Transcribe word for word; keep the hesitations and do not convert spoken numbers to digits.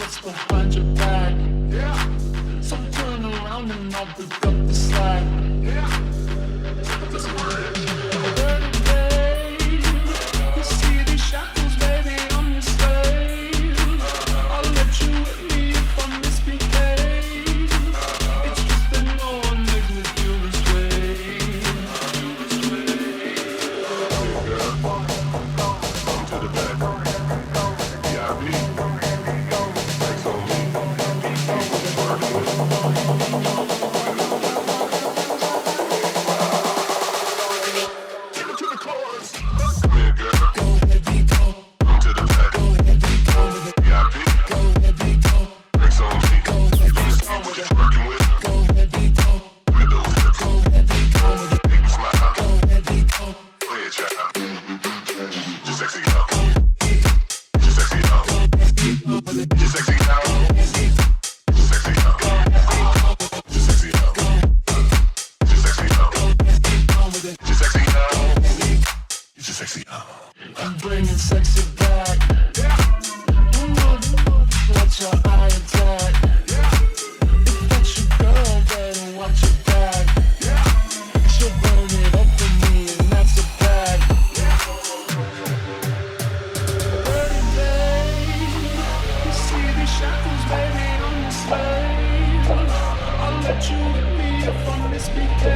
what's behind your back. Yeah. So turn around and I'll pick up the slack. Yeah. Dirty babe, you see these shackles, baby, I'm your slave. I'll let you hit me if I misbehave. It's just that no one makes me feel this way. Come to the back. V I P. Flex on me. Take it to the chorus. Come here, girl. Go ahead, be go. Come to the back. Go ahead, be go. V I P. Go ahead, be go. Flex on me. Go ahead, be go. What you working with? Go ahead, be go. With those hips. Go ahead, be go. Make me smile. Go ahead, be go. Play it, child. Just sexy up. Just sexy up. Just sexy up. Just sexy up. Just sexy up. Just sexy up. Just sexy up. You just sexy up. I'm bringing sexy back. You know watch your eye attack. If that's your girl, then watch your back. She'll burn it up for me, and that's a fact. Dirty babe, you see these shackles, baby, I'm your slave. I'll let you hit me if I misbehave.